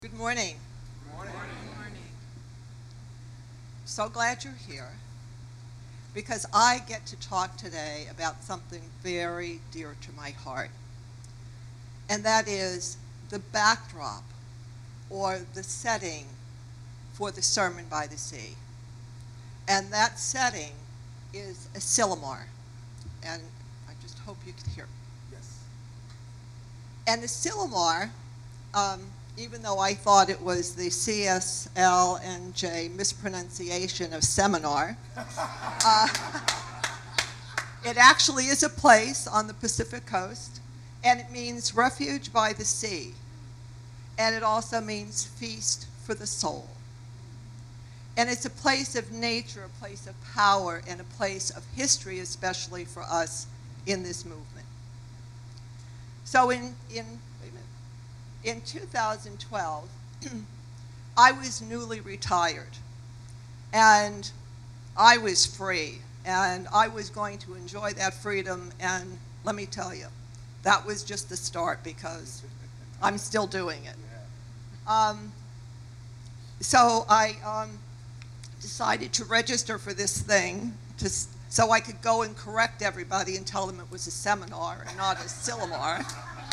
Good morning. Good morning. Good morning. So glad you're here because I get to talk today about something very dear to my heart, and that is the backdrop or the setting for the Sermon by the Sea. And that setting is Asilomar, and I just hope you can hear. Yes. And Asilomar, even though I thought it was the CSL&J mispronunciation of seminar, it actually is a place on the Pacific coast, and it means refuge by the sea. And it also means feast for the soul. And it's a place of nature, a place of power, and a place of history, especially for us in this movement. So in 2012, I was newly retired, and I was free, and I was going to enjoy that freedom, and let me tell you, that was just the start because I'm still doing it. So I decided to register for this thing so I could go and correct everybody and tell them it was a seminar and not a Silomar.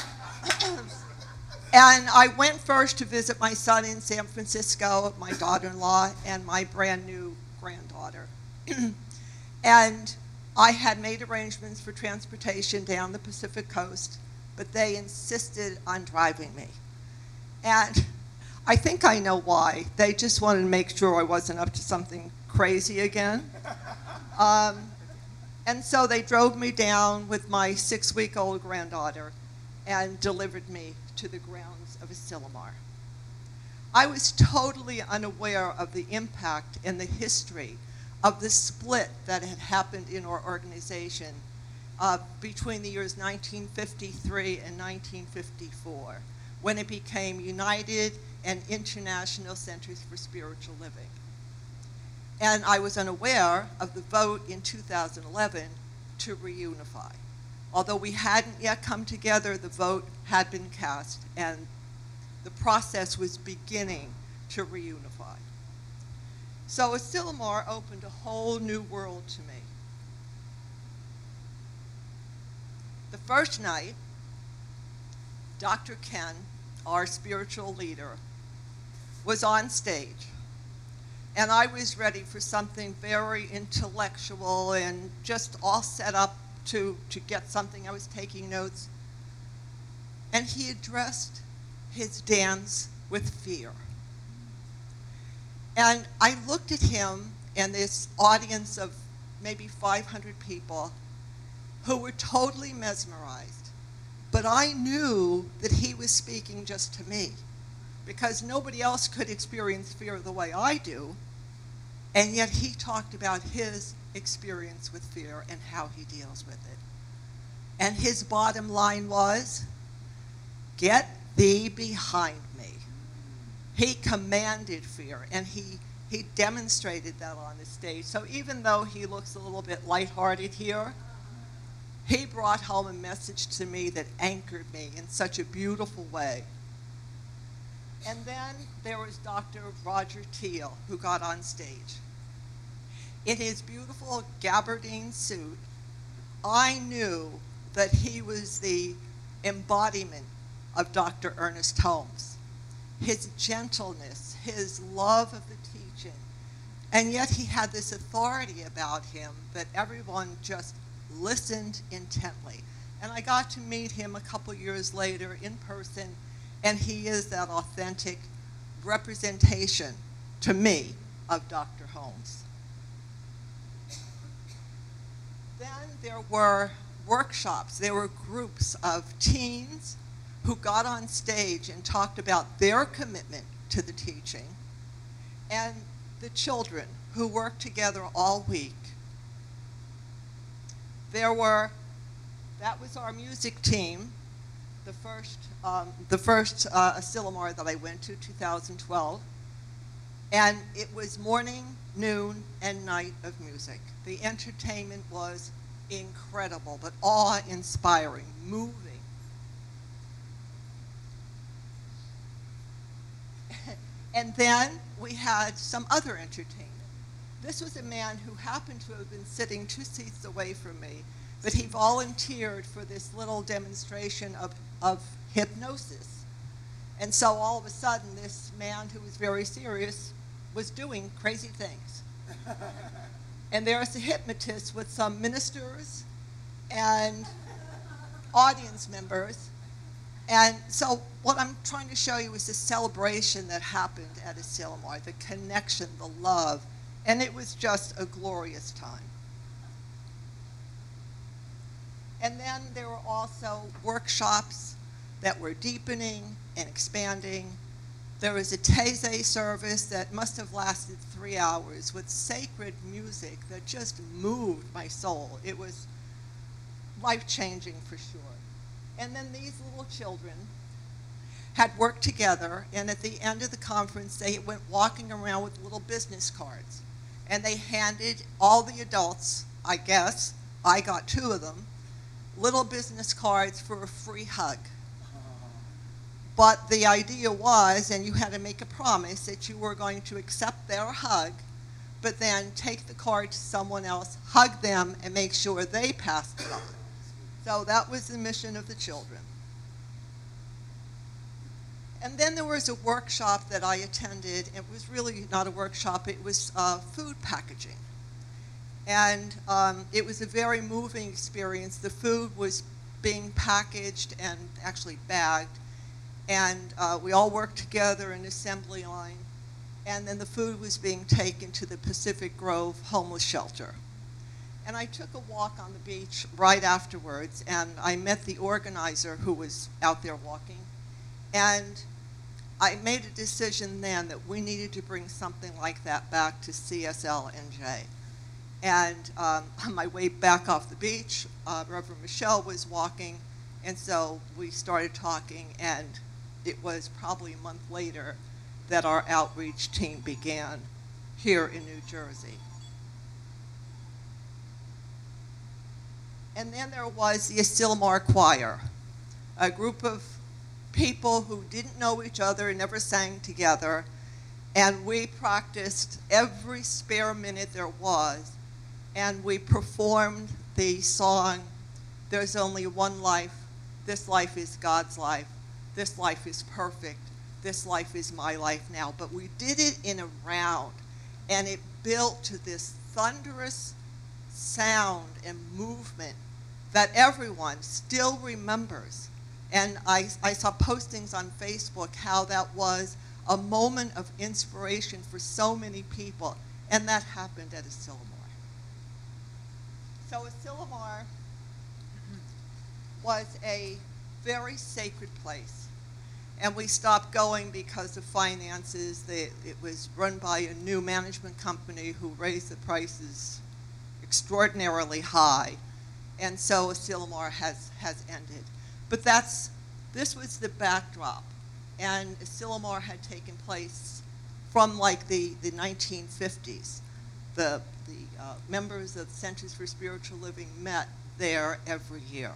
And I went first to visit my son in San Francisco, my daughter-in-law, and my brand new granddaughter. And I had made arrangements for transportation down the Pacific coast, but they insisted on driving me. And I think I know why. They just wanted to make sure I wasn't up to something crazy again. And so they drove me down with my 6-week-old granddaughter and delivered me to the grounds of Asilomar. I was totally unaware of the impact and the history of the split that had happened in our organization between the years 1953 and 1954, when it became United and International Centers for Spiritual Living. And I was unaware of the vote in 2011 to reunify. Although we hadn't yet come together, the vote had been cast, and the process was beginning to reunify. So Asilomar opened a whole new world to me. The first night, Dr. Ken, our spiritual leader, was on stage, and I was ready for something very intellectual and just all set up to get something. I was taking notes. And he addressed his dance with fear. And I looked at him and this audience of maybe 500 people who were totally mesmerized. But I knew that he was speaking just to me because nobody else could experience fear the way I do. And yet he talked about his experience with fear and how he deals with it. And his bottom line was, "Get thee behind me." He commanded fear, and he demonstrated that on the stage. So even though he looks a little bit lighthearted here, he brought home a message to me that anchored me in such a beautiful way. And then there was Dr. Roger Teal, who got on stage. In his beautiful gabardine suit, I knew that he was the embodiment of Dr. Ernest Holmes. His gentleness, his love of the teaching, and yet he had this authority about him that everyone just listened intently. And I got to meet him a couple years later in person, and he is that authentic representation to me of Dr. Holmes. Then there were workshops. There were groups of teens who got on stage and talked about their commitment to the teaching, and the children who worked together all week. That was our music team, the first Asilomar that I went to, 2012. And it was morning, noon, and night of music. The entertainment was incredible, but awe-inspiring, moving. And then we had some other entertainment. This was a man who happened to have been sitting 2 seats away from me, but he volunteered for this little demonstration of hypnosis. And so all of a sudden, this man who was very serious was doing crazy things. And there's a hypnotist with some ministers and audience members. And so what I'm trying to show you is the celebration that happened at Asilomar, the connection, the love, and it was just a glorious time. And then there were also workshops that were deepening and expanding. There was a Taizé service that must have lasted 3 hours with sacred music that just moved my soul. It was life-changing for sure. And then these little children had worked together, and at the end of the conference, they went walking around with little business cards. And they handed all the adults, I guess, I got 2 of them, little business cards for a free hug. But the idea was, and you had to make a promise, that you were going to accept their hug, but then take the card to someone else, hug them, and make sure they passed it on. So that was the mission of the children. And then there was a workshop that I attended. It was really not a workshop, it was food packaging. And it was a very moving experience. The food was being packaged and actually bagged. And we all worked together in an assembly line. And then the food was being taken to the Pacific Grove homeless shelter. And I took a walk on the beach right afterwards, and I met the organizer who was out there walking. And I made a decision then that we needed to bring something like that back to CSL-NJ. And on my way back off the beach, Reverend Michelle was walking, and so we started talking, and it was probably a month later that our outreach team began here in New Jersey. And then there was the Asilomar Choir, a group of people who didn't know each other and never sang together, and we practiced every spare minute there was, and we performed the song, "There's Only One Life, This Life is God's Life, This Life is Perfect, This Life is My Life Now." But we did it in a round, and it built to this thunderous sound and movement that everyone still remembers. And I saw postings on Facebook how that was a moment of inspiration for so many people, and that happened at Asilomar. So Asilomar was a very sacred place, and we stopped going because of finances. It was run by a new management company who raised the prices extraordinarily high, and so Asilomar has ended. But this was the backdrop, and Asilomar had taken place from like the 1950s. The members of Centers for Spiritual Living met there every year.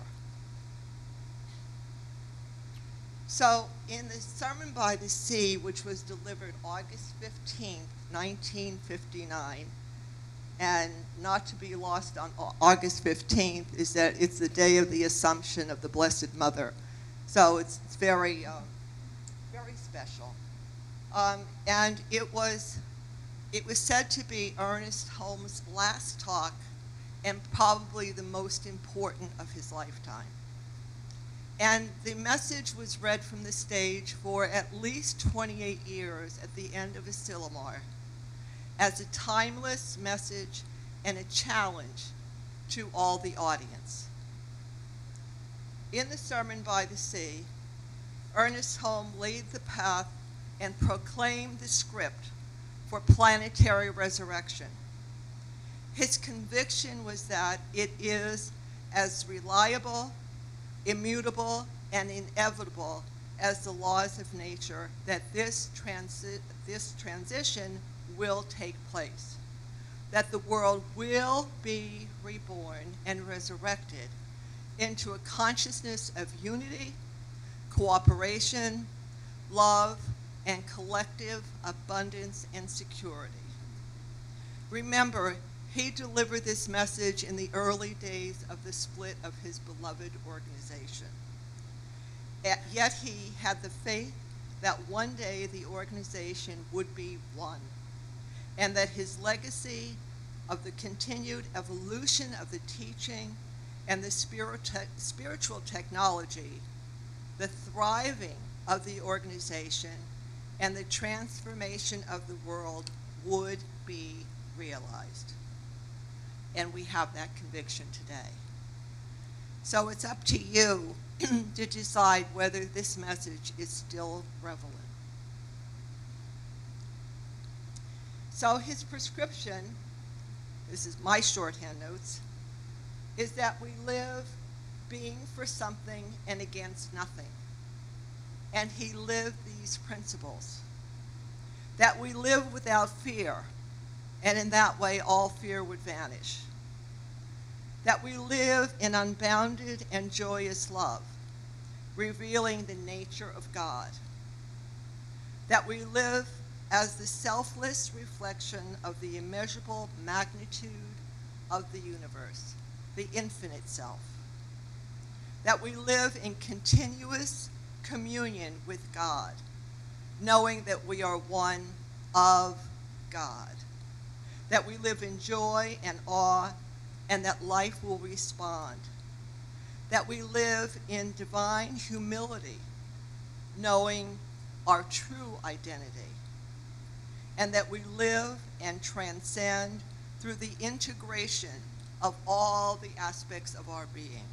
So in the Sermon by the Sea, which was delivered August 15th, 1959, and not to be lost on August 15th is that it's the day of the Assumption of the Blessed Mother. So it's very, very special. And it was said to be Ernest Holmes' last talk and probably the most important of his lifetime. And the message was read from the stage for at least 28 years at the end of Asilomar as a timeless message and a challenge to all the audience. In the Sermon by the Sea, Ernest Holmes laid the path and proclaimed the script for planetary resurrection. His conviction was that it is as reliable, immutable, and inevitable as the laws of nature that this transition will take place, that the world will be reborn and resurrected into a consciousness of unity, cooperation, love, and collective abundance and security. Remember, he delivered this message in the early days of the split of his beloved organization. Yet he had the faith that one day the organization would be one, and that his legacy of the continued evolution of the teaching and the spiritual technology, the thriving of the organization, and the transformation of the world would be realized. And we have that conviction today. So it's up to you to decide whether this message is still relevant. So his prescription, this is my shorthand notes, is that we live being for something and against nothing. And he lived these principles. That we live without fear, and in that way all fear would vanish. That we live in unbounded and joyous love, revealing the nature of God. That we live as the selfless reflection of the immeasurable magnitude of the universe, the infinite self. That we live in continuous communion with God, knowing that we are one of God. That we live in joy and awe, and that life will respond. That we live in divine humility, knowing our true identity. And that we live and transcend through the integration of all the aspects of our being.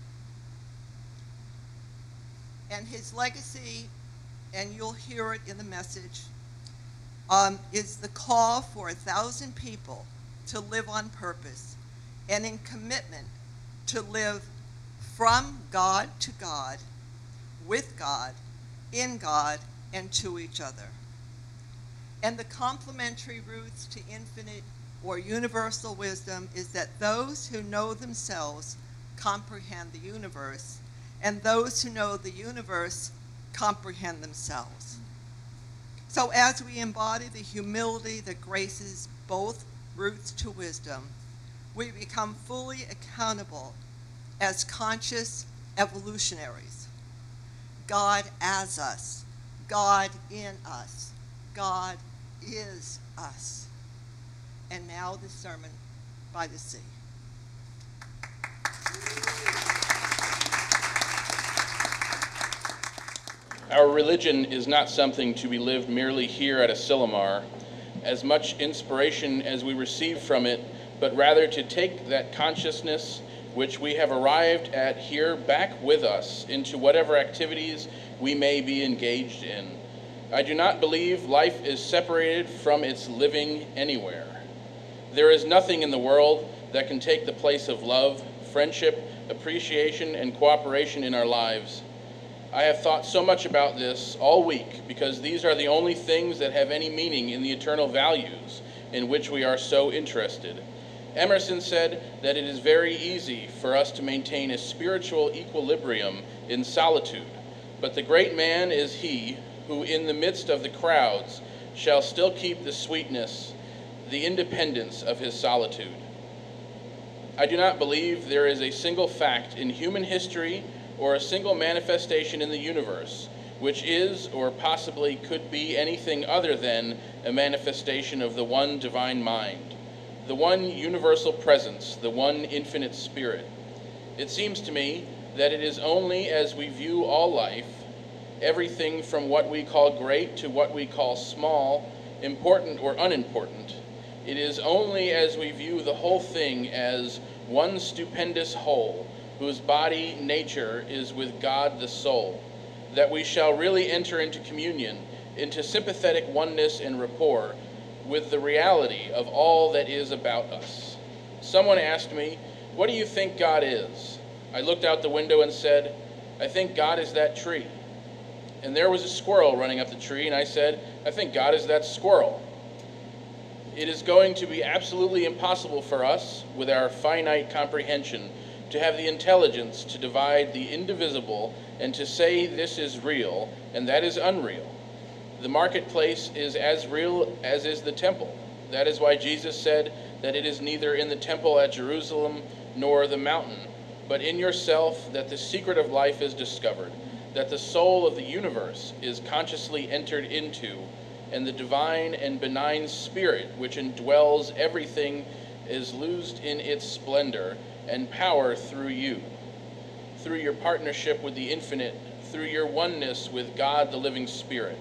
And his legacy, and you'll hear it in the message, is the call for 1,000 people to live on purpose and in commitment to live from God to God, with God, in God, and to each other. And the complementary roots to infinite or universal wisdom is that those who know themselves comprehend the universe, and those who know the universe comprehend themselves. So as we embody the humility that graces both roots to wisdom, we become fully accountable as conscious evolutionaries. God as us, God in us, God is us. And now the sermon by the sea. Our religion is not something to be lived merely here at Asilomar, as much inspiration as we receive from it, but rather to take that consciousness which we have arrived at here back with us into whatever activities we may be engaged in. I do not believe life is separated from its living anywhere. There is nothing in the world that can take the place of love, friendship, appreciation, and cooperation in our lives. I have thought so much about this all week because these are the only things that have any meaning in the eternal values in which we are so interested. Emerson said that it is very easy for us to maintain a spiritual equilibrium in solitude, but the great man is he who in the midst of the crowds shall still keep the sweetness, the independence of his solitude. I do not believe there is a single fact in human history or a single manifestation in the universe which is or possibly could be anything other than a manifestation of the one divine mind, the one universal presence, the one infinite spirit. It seems to me that it is only as we view all life, everything from what we call great to what we call small, important or unimportant, it is only as we view the whole thing as one stupendous whole, whose body nature is with God the soul, that we shall really enter into communion, into sympathetic oneness and rapport with the reality of all that is about us. Someone asked me, "What do you think God is?" I looked out the window and said, "I think God is that tree." And there was a squirrel running up the tree, and I said, "I think God is that squirrel." It is going to be absolutely impossible for us, with our finite comprehension, to have the intelligence to divide the indivisible and to say this is real and that is unreal. The marketplace is as real as is the temple. That is why Jesus said that it is neither in the temple at Jerusalem nor the mountain, but in yourself that the secret of life is discovered, that the soul of the universe is consciously entered into, and the divine and benign spirit which indwells everything is loosed in its splendor and power through you, through your partnership with the infinite, through your oneness with God the living Spirit.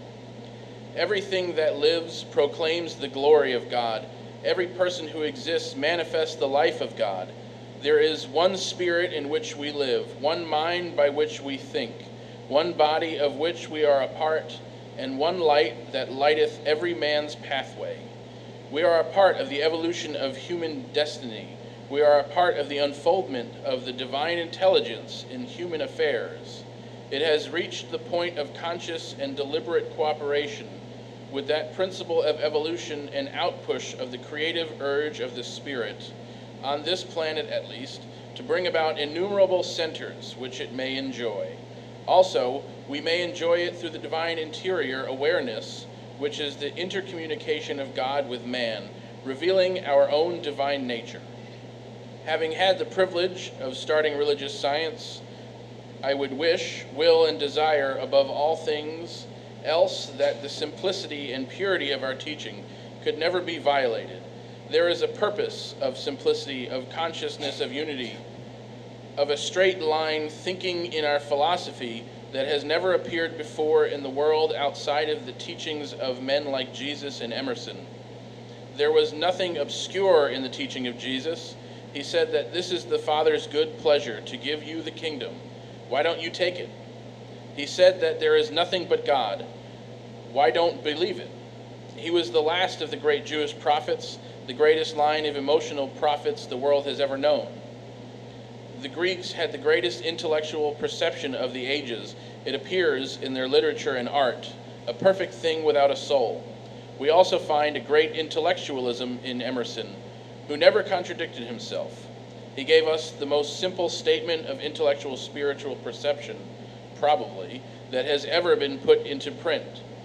Everything that lives proclaims the glory of God. Every person who exists manifests the life of God. There is one Spirit in which we live, one mind by which we think, one body of which we are a part, and one light that lighteth every man's pathway. We are a part of the evolution of human destiny. We are a part of the unfoldment of the divine intelligence in human affairs. It has reached the point of conscious and deliberate cooperation with that principle of evolution and outpush of the creative urge of the Spirit, on this planet at least, to bring about innumerable centers which it may enjoy. Also, we may enjoy it through the divine interior awareness, which is the intercommunication of God with man, revealing our own divine nature. Having had the privilege of starting religious science, I would wish, will, and desire above all things else that the simplicity and purity of our teaching could never be violated. There is a purpose of simplicity, of consciousness, of unity, of a straight line thinking in our philosophy that has never appeared before in the world outside of the teachings of men like Jesus and Emerson. There was nothing obscure in the teaching of Jesus. He said that this is the Father's good pleasure to give you the kingdom. Why don't you take it? He said that there is nothing but God. Why don't believe it? He was the last of the great Jewish prophets, the greatest line of emotional prophets the world has ever known. The Greeks had the greatest intellectual perception of the ages. It appears in their literature and art, a perfect thing without a soul. We also find a great intellectualism in Emerson, who never contradicted himself. He gave us the most simple statement of intellectual spiritual perception, probably, that has ever been put into print.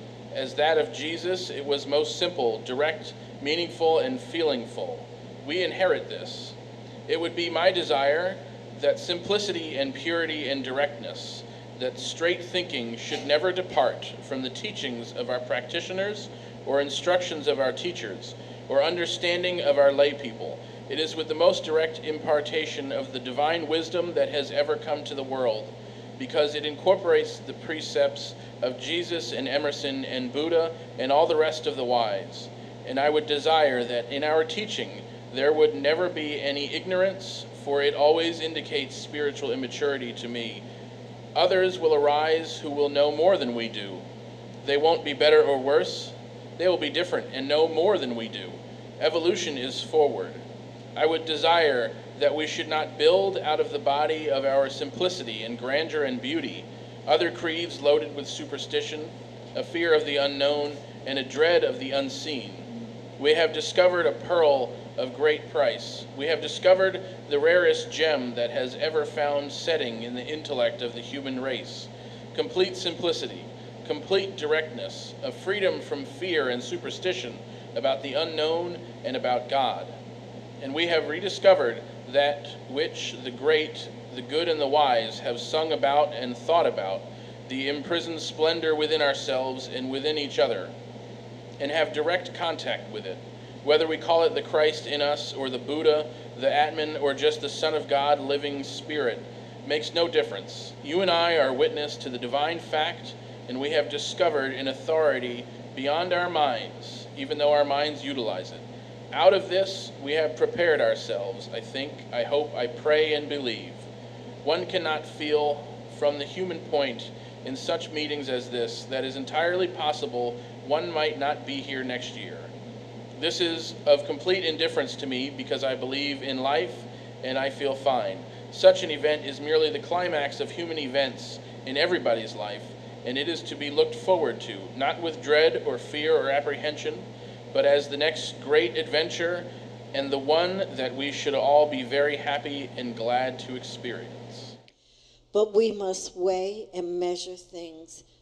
As that of Jesus, it was most simple, direct, meaningful, and feelingful. We inherit this. It would be my desire that simplicity and purity and directness, that straight thinking should never depart from the teachings of our practitioners or instructions of our teachers or understanding of our lay people. It is with the most direct impartation of the divine wisdom that has ever come to the world, because it incorporates the precepts of Jesus and Emerson and Buddha and all the rest of the wise. And I would desire that in our teaching there would never be any ignorance, for it always indicates spiritual immaturity to me. Others will arise who will know more than we do. They won't be better or worse. They will be different and know more than we do. Evolution is forward. I would desire that we should not build out of the body of our simplicity and grandeur and beauty other creeds loaded with superstition, a fear of the unknown, and a dread of the unseen. We have discovered a pearl of great price. We have discovered the rarest gem that has ever found setting in the intellect of the human race. Complete simplicity, complete directness, a freedom from fear and superstition about the unknown and about God. And we have rediscovered that which the great, the good, and the wise have sung about and thought about, the imprisoned splendor within ourselves and within each other, and have direct contact with it. Whether we call it the Christ in us or the Buddha, the Atman, or just the Son of God, living spirit, makes no difference. You and I are witness to the divine fact, and we have discovered an authority beyond our minds, even though our minds utilize it. Out of this, we have prepared ourselves, I think, I hope, I pray, and believe. One cannot feel from the human point in such meetings as this that is entirely possible one might not be here next year. This is of complete indifference to me because I believe in life and I feel fine. Such an event is merely the climax of human events in everybody's life, and it is to be looked forward to, not with dread or fear or apprehension, but as the next great adventure and the one that we should all be very happy and glad to experience. But we must weigh and measure things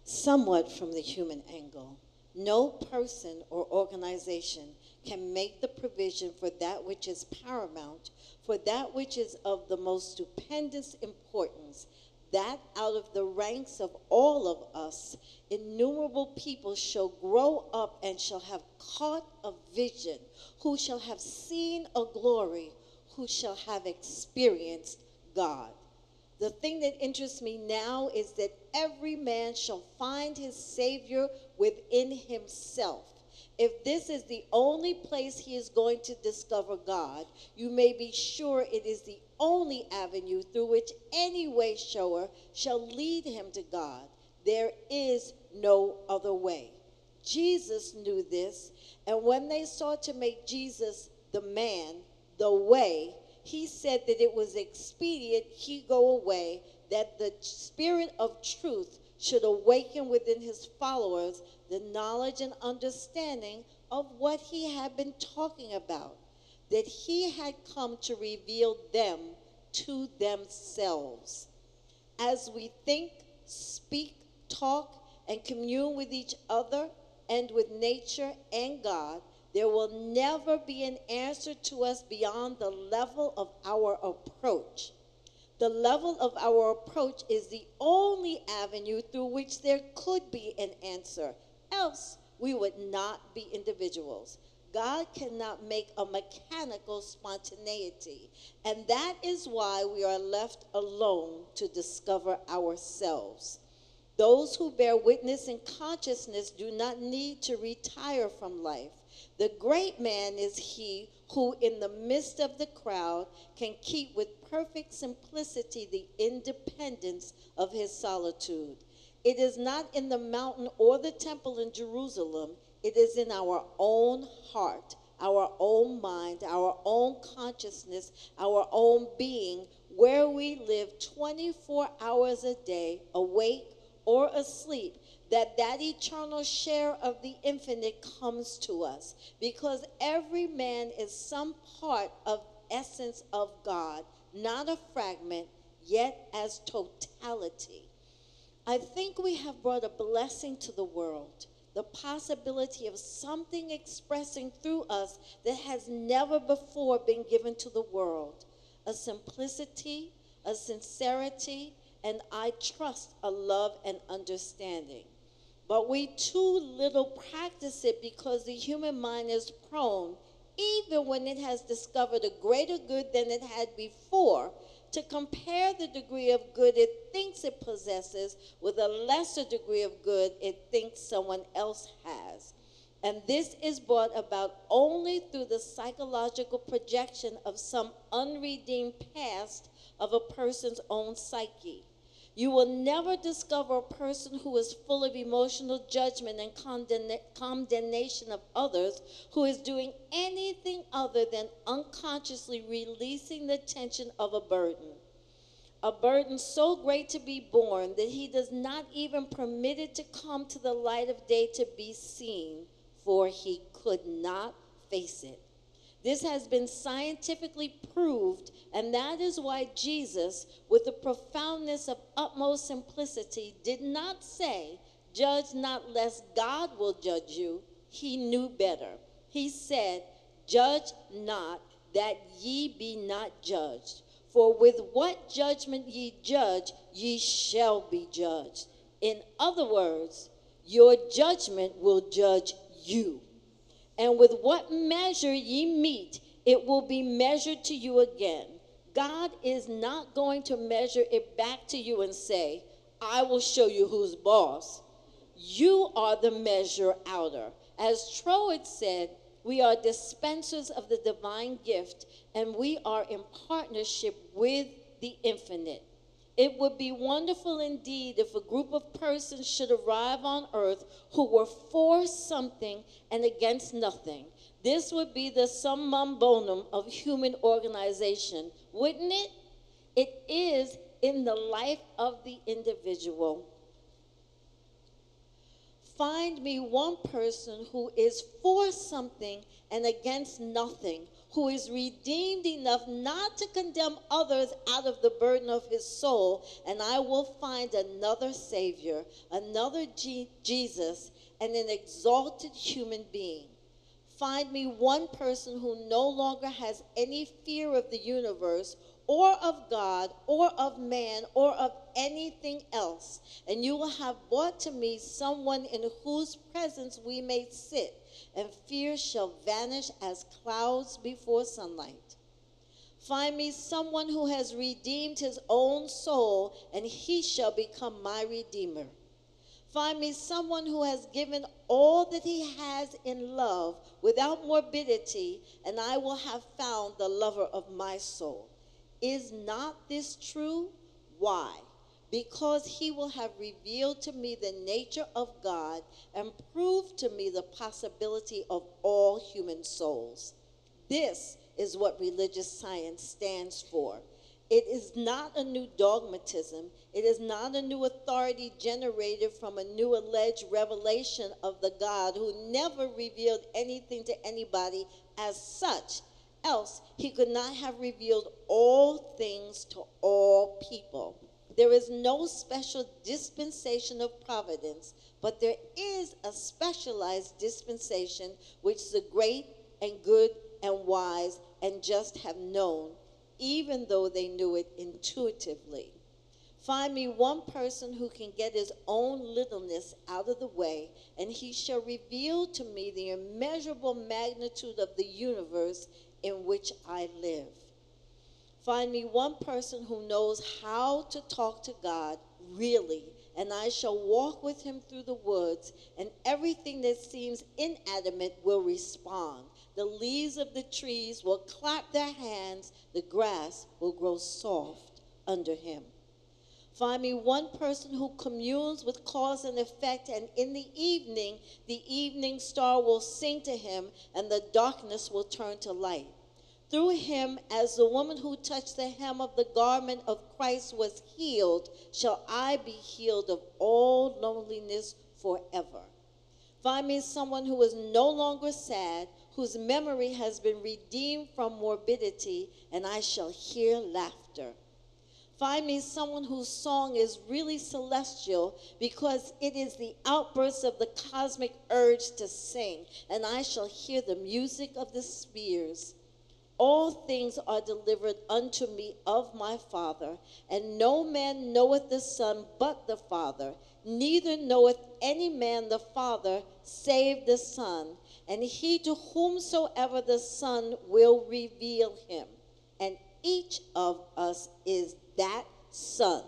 somewhat from the human angle. No person or organization can make the provision for that which is paramount, for that which is of the most stupendous importance, that out of the ranks of all of us, innumerable people shall grow up and shall have caught a vision, who shall have seen a glory, who shall have experienced God. The thing that interests me now is that every man shall find his Savior within himself. If this is the only place he is going to discover God, you may be sure it is the only avenue through which any way shower shall lead him to God. There is no other way. Jesus knew this, and when they sought to make Jesus the man, the way, he said that it was expedient he go away, that the Spirit of truth should awaken within his followers the knowledge and understanding of what he had been talking about, that he had come to reveal them to themselves. As we think, speak, talk, and commune with each other and with nature and God, there will never be an answer to us beyond the level of our approach. The level of our approach is the only avenue through which there could be an answer. Else, we would not be individuals. God cannot make a mechanical spontaneity, and that is why we are left alone to discover ourselves. Those who bear witness in consciousness do not need to retire from life. The great man is he who, in the midst of the crowd, can keep with perfect simplicity the independence of his solitude. It is not in the mountain or the temple in Jerusalem. It is in our own heart, our own mind, our own consciousness, our own being, where we live 24 hours a day, awake or asleep, that eternal share of the infinite comes to us, because every man is some part of essence of God, not a fragment, yet as totality. I think we have brought a blessing to the world, the possibility of something expressing through us that has never before been given to the world, a simplicity, a sincerity, and I trust a love and understanding. But we too little practice it because the human mind is prone, even when it has discovered a greater good than it had before, to compare the degree of good it thinks it possesses with a lesser degree of good it thinks someone else has. And this is brought about only through the psychological projection of some unredeemed past of a person's own psyche. You will never discover a person who is full of emotional judgment and condemnation of others, who is doing anything other than unconsciously releasing the tension of a burden so great to be borne that he does not even permit it to come to the light of day to be seen, for he could not face it. This has been scientifically proved, and that is why Jesus, with the profoundness of utmost simplicity, did not say, "Judge not, lest God will judge you." He knew better. He said, "Judge not, that ye be not judged. For with what judgment ye judge, ye shall be judged." In other words, your judgment will judge you. And with what measure ye meet, it will be measured to you again. God is not going to measure it back to you and say, "I will show you who's boss." You are the measure outer. As Troad said, we are dispensers of the divine gift, and we are in partnership with the infinite. It would be wonderful indeed if a group of persons should arrive on earth who were for something and against nothing. This would be the summum bonum of human organization, wouldn't it? It is in the life of the individual. Find me one person who is for something and against nothing, who is redeemed enough not to condemn others out of the burden of his soul, and I will find another Savior, another Jesus, and an exalted human being. Find me one person who no longer has any fear of the universe or of God or of man or of anything else, and you will have brought to me someone in whose presence we may sit, and fear shall vanish as clouds before sunlight. Find me someone who has redeemed his own soul, and he shall become my redeemer. Find me someone who has given all that he has in love without morbidity, and I will have found the lover of my soul. Is not this true? Why? Because he will have revealed to me the nature of God and proved to me the possibility of all human souls. This is what religious science stands for. It is not a new dogmatism. It is not a new authority generated from a new alleged revelation of the God who never revealed anything to anybody as such. Else, he could not have revealed all things to all people. There is no special dispensation of providence, but there is a specialized dispensation which the great and good and wise and just have known, even though they knew it intuitively. Find me one person who can get his own littleness out of the way, and he shall reveal to me the immeasurable magnitude of the universe in which I live. Find me one person who knows how to talk to God really, and I shall walk with him through the woods, and everything that seems inanimate will respond. The leaves of the trees will clap their hands, the grass will grow soft under him. Find me one person who communes with cause and effect, and in the evening star will sing to him, and the darkness will turn to light. Through him, as the woman who touched the hem of the garment of Christ was healed, shall I be healed of all loneliness forever. Find me someone who is no longer sad, whose memory has been redeemed from morbidity, and I shall hear laughter. Find me someone whose song is really celestial, because it is the outburst of the cosmic urge to sing, and I shall hear the music of the spheres. All things are delivered unto me of my Father, and no man knoweth the Son but the Father, neither knoweth any man the Father save the Son, and he to whomsoever the Son will reveal him. And each of us is that Son.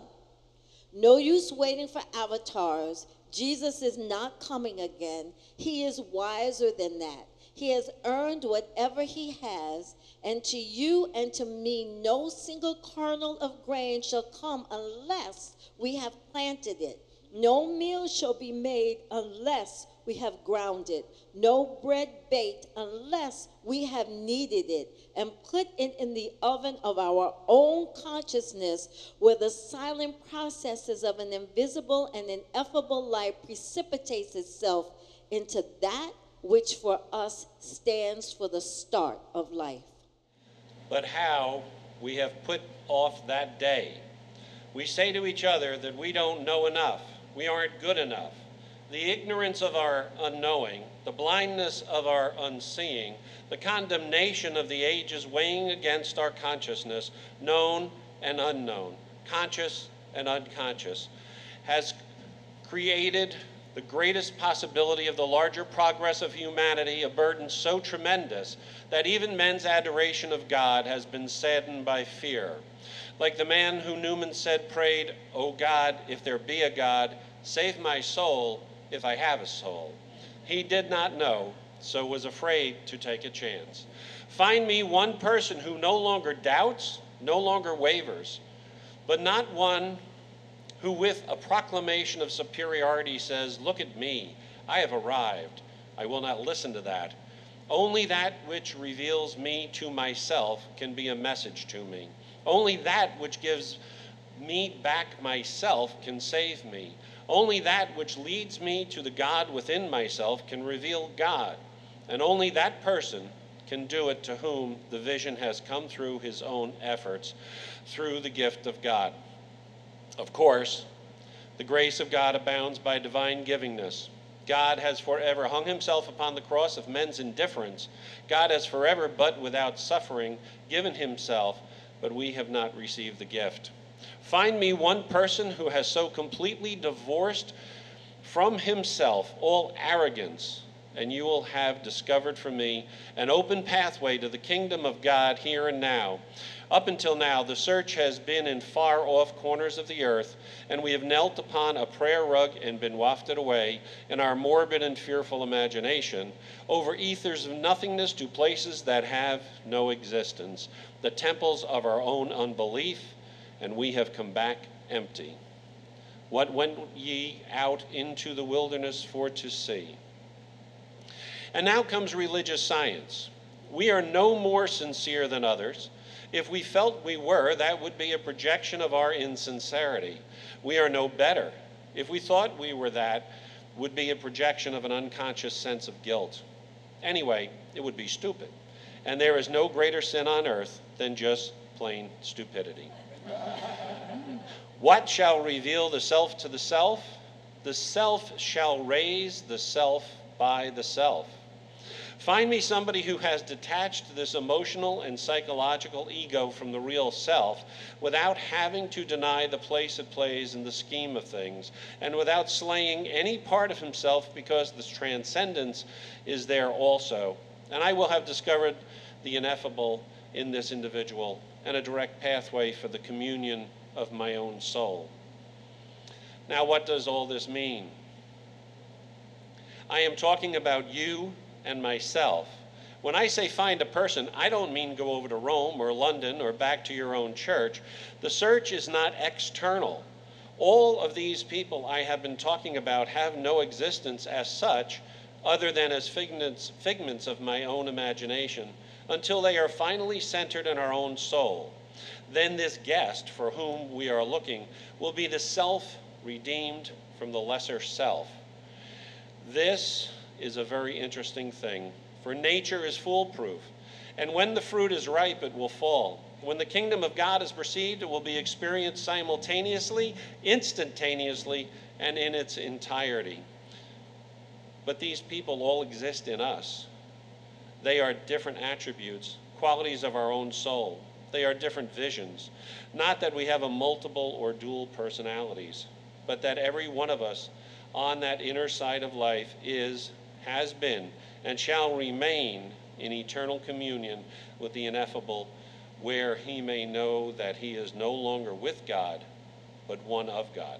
No use waiting for avatars. Jesus is not coming again. He is wiser than that. He has earned whatever he has, and to you and to me no single kernel of grain shall come unless we have planted it. No meal shall be made unless we have ground it. No bread baked unless we have kneaded it and put it in the oven of our own consciousness, where the silent processes of an invisible and ineffable light precipitates itself into that which for us stands for the start of life. But how we have put off that day. We say to each other that we don't know enough, we aren't good enough. The ignorance of our unknowing, the blindness of our unseeing, the condemnation of the ages weighing against our consciousness, known and unknown, conscious and unconscious, has created the greatest possibility of the larger progress of humanity, a burden so tremendous that even men's adoration of God has been saddened by fear. Like the man who Newman said prayed, "O God, if there be a God, save my soul if I have a soul." He did not know, so was afraid to take a chance. Find me one person who no longer doubts, no longer wavers, but not one who with a proclamation of superiority says, "Look at me, I have arrived. I will not listen to that. Only that which reveals me to myself can be a message to me. Only that which gives me back myself can save me. Only that which leads me to the God within myself can reveal God, and only that person can do it to whom the vision has come through his own efforts, through the gift of God. Of course, the grace of God abounds by divine givingness. God has forever hung himself upon the cross of men's indifference. God has forever, but without suffering, given himself, but we have not received the gift. Find me one person who has so completely divorced from himself all arrogance, and you will have discovered for me an open pathway to the kingdom of God here and now. Up until now, the search has been in far-off corners of the earth, and we have knelt upon a prayer rug and been wafted away in our morbid and fearful imagination over ethers of nothingness to places that have no existence, the temples of our own unbelief, and we have come back empty. What went ye out into the wilderness for to see? And now comes religious science. We are no more sincere than others. If we felt we were, that would be a projection of our insincerity. We are no better. If we thought we were that, would be a projection of an unconscious sense of guilt. Anyway, it would be stupid. And there is no greater sin on earth than just plain stupidity. What shall reveal the self to the self? The self shall raise the self by the self. Find me somebody who has detached this emotional and psychological ego from the real self without having to deny the place it plays in the scheme of things, and without slaying any part of himself because the transcendence is there also. And I will have discovered the ineffable in this individual and a direct pathway for the communion of my own soul. Now, what does all this mean? I am talking about you and myself. When I say find a person, I don't mean go over to Rome or London or back to your own church. The search is not external. All of these people I have been talking about have no existence as such, other than as figments of my own imagination, until they are finally centered in our own soul. Then this guest for whom we are looking will be the self redeemed from the lesser self. This is a very interesting thing, for nature is foolproof, and when the fruit is ripe, it will fall. When the kingdom of God is perceived, it will be experienced simultaneously, instantaneously, and in its entirety. But these people all exist in us. They are different attributes, qualities of our own soul. They are different visions. Not that we have a multiple or dual personalities, but that every one of us on that inner side of life has been, and shall remain in eternal communion with the ineffable, where he may know that he is no longer with God, but one of God.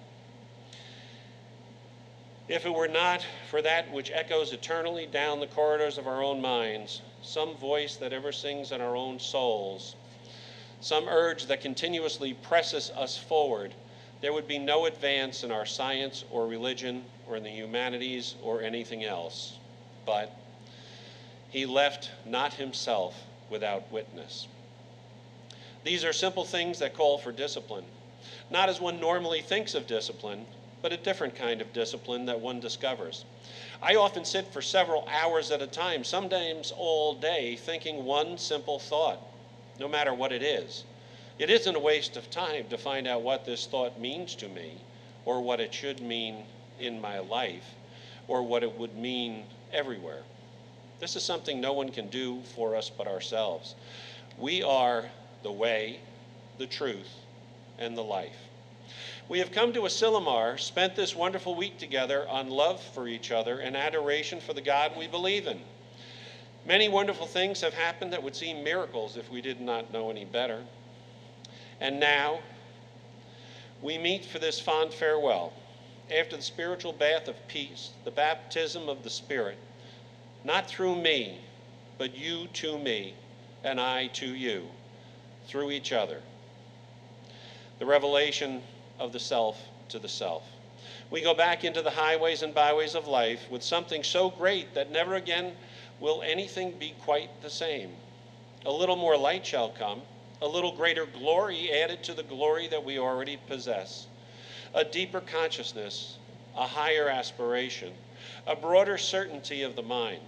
If it were not for that which echoes eternally down the corridors of our own minds, some voice that ever sings in our own souls, some urge that continuously presses us forward, there would be no advance in our science or religion or in the humanities or anything else. But he left not himself without witness. These are simple things that call for discipline, not as one normally thinks of discipline, but a different kind of discipline that one discovers. I often sit for several hours at a time, sometimes all day, thinking one simple thought, no matter what it is. It isn't a waste of time to find out what this thought means to me, or what it should mean in my life, or what it would mean everywhere. This is something no one can do for us but ourselves. We are the way, the truth, and the life. We have come to Asilomar, spent this wonderful week together on love for each other and adoration for the God we believe in. Many wonderful things have happened that would seem miracles if we did not know any better. And now, we meet for this fond farewell, after the spiritual bath of peace, the baptism of the Spirit, not through me, but you to me, and I to you, through each other. The revelation of the self to the self. We go back into the highways and byways of life with something so great that never again will anything be quite the same. A little more light shall come, a little greater glory added to the glory that we already possess, a deeper consciousness, a higher aspiration, a broader certainty of the mind.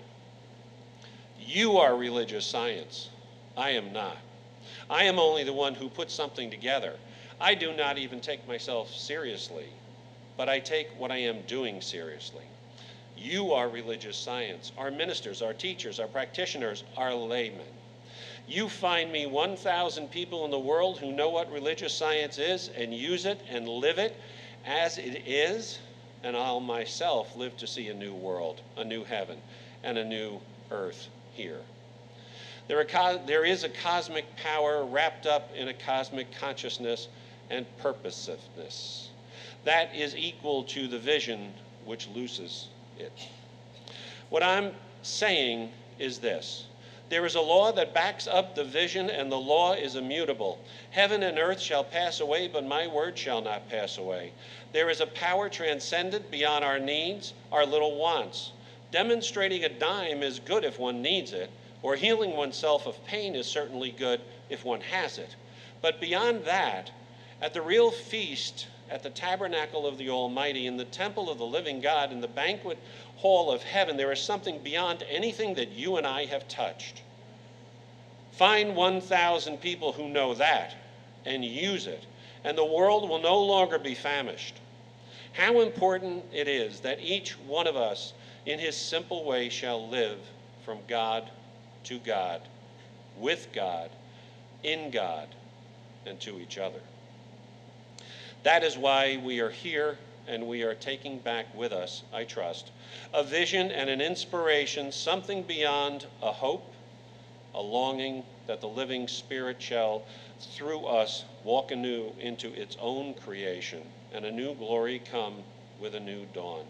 You are religious science. I am not. I am only the one who puts something together. I do not even take myself seriously, but I take what I am doing seriously. You are religious science, our ministers, our teachers, our practitioners, our laymen. You find me 1,000 people in the world who know what religious science is and use it and live it as it is, and I'll myself live to see a new world, a new heaven, and a new earth here. There is a cosmic power wrapped up in a cosmic consciousness and purposiveness that is equal to the vision which looses it. What I'm saying is this. There is a law that backs up the vision, and the law is immutable. Heaven and earth shall pass away, but my word shall not pass away. There is a power transcendent beyond our needs, our little wants. Demonstrating a dime is good if one needs it, or healing oneself of pain is certainly good if one has it. But beyond that, at the real feast, at the tabernacle of the Almighty, in the temple of the living God, in the banquet hall of heaven, there is something beyond anything that you and I have touched. Find 1,000 people who know that and use it, and the world will no longer be famished. How important it is that each one of us, in his simple way, shall live from God to God, with God, in God, and to each other. That is why we are here, and we are taking back with us, I trust, a vision and an inspiration, something beyond a hope, a longing that the living Spirit shall, through us, walk anew into its own creation, and a new glory come with a new dawn.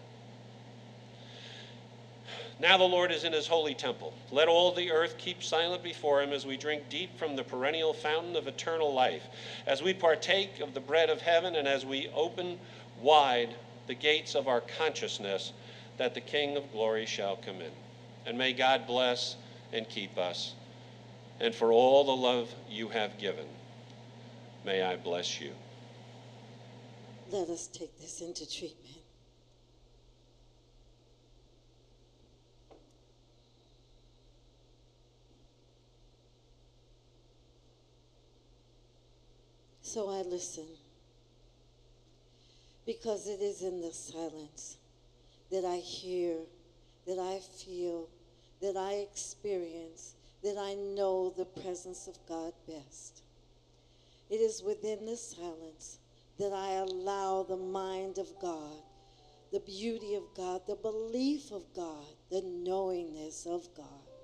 Now the Lord is in his holy temple. Let all the earth keep silent before him as we drink deep from the perennial fountain of eternal life, as we partake of the bread of heaven, and as we open wide the gates of our consciousness that the King of glory shall come in. And may God bless and keep us. And for all the love you have given, may I bless you. Let us take this into treatment. So I listen, because it is in the silence that I hear, that I feel, that I experience, that I know the presence of God best. It is within the silence that I allow the mind of God, the beauty of God, the belief of God, the knowingness of God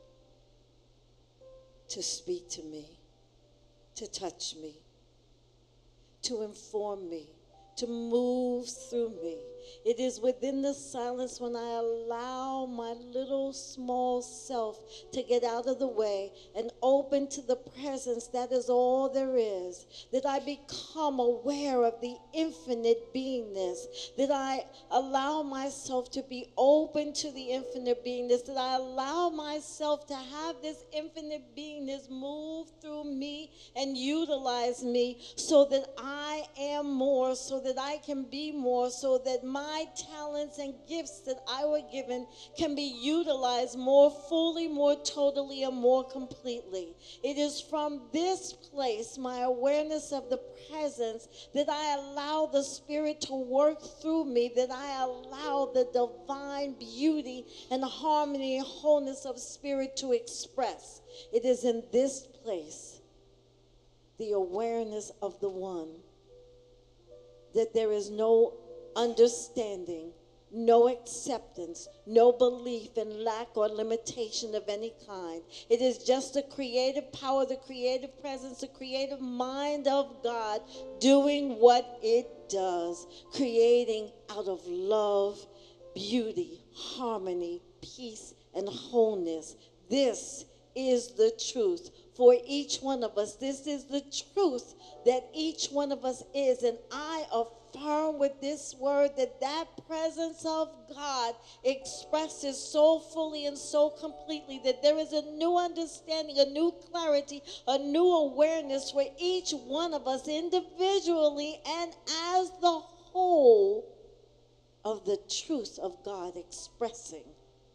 to speak to me, to touch me, to inform me, to move through me. It is within the silence when I allow my little small self to get out of the way and open to the presence that is all there is, that I become aware of the infinite beingness, that I allow myself to be open to the infinite beingness, that I allow myself to have this infinite beingness move through me and utilize me so that I am more, so that I can be more, so that my talents and gifts that I were given can be utilized more fully, more totally, and more completely. It is from this place, my awareness of the presence, that I allow the Spirit to work through me, that I allow the divine beauty and harmony and wholeness of Spirit to express. It is in this place, the awareness of the One, that there is no understanding, no acceptance, no belief in lack or limitation of any kind. It is just the creative power, the creative presence, the creative mind of God doing what it does, creating out of love, beauty, harmony, peace, and wholeness. This is the truth for each one of us. This is the truth that each one of us is, and I affirm with this word that that presence of God expresses so fully and so completely that there is a new understanding, a new clarity, a new awareness for each one of us individually and as the whole of the truth of God expressing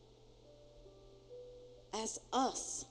as us.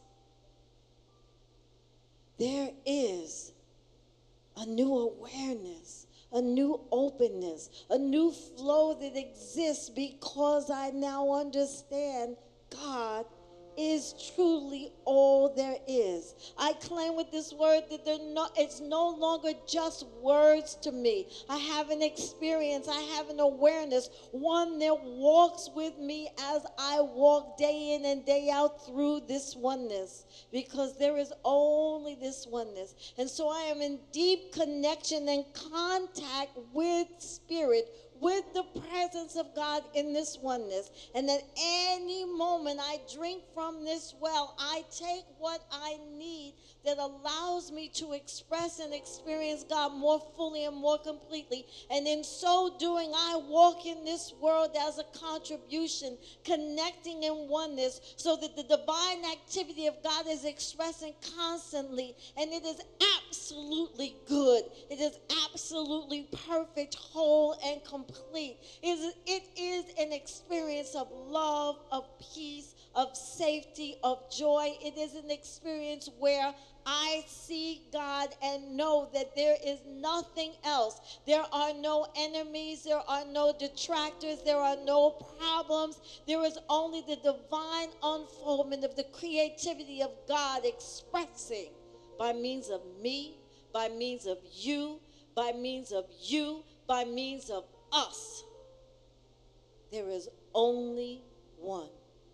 There is a new awareness, a new openness, a new flow that exists because I now understand God is truly all there is. I claim with this word that it's no longer just words to me. I have an experience, I have an awareness, one that walks with me as I walk day in and day out through this oneness, because there is only this oneness. And so I am in deep connection and contact with spirit, with the presence of God in this oneness. And at any moment I drink from this well, I take what I need that allows me to express and experience God more fully and more completely. And in so doing, I walk in this world as a contribution, connecting in oneness, so that the divine activity of God is expressing constantly. And it is absolutely good. It is absolutely perfect, whole, and complete. It is an experience of love, of peace, of safety, of joy. It is an experience where I see God and know that there is nothing else. There are no enemies. There are no detractors. There are no problems. There is only the divine unfoldment of the creativity of God expressing by means of me, by means of you, by means of you, by means of us. There is only one.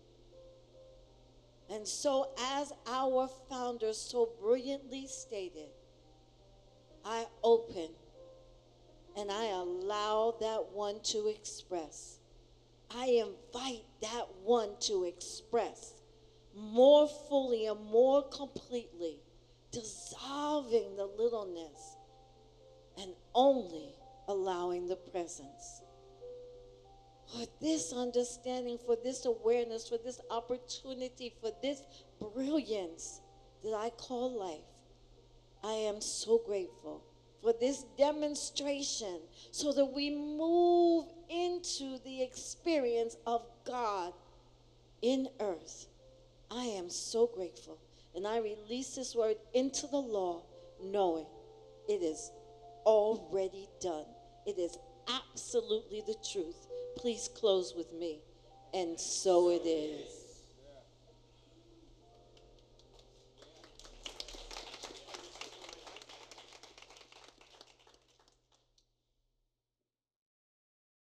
And so, as our founder so brilliantly stated, I open and I allow that one to express. I invite that one to express more fully and more completely, dissolving the littleness and only allowing the presence. For this understanding, for this awareness, for this opportunity, for this brilliance that I call life, I am so grateful for this demonstration, so that we move into the experience of God in earth. I am so grateful. And I release this word into the law, knowing it is already done. It is absolutely the truth. Please close with me. And so it is.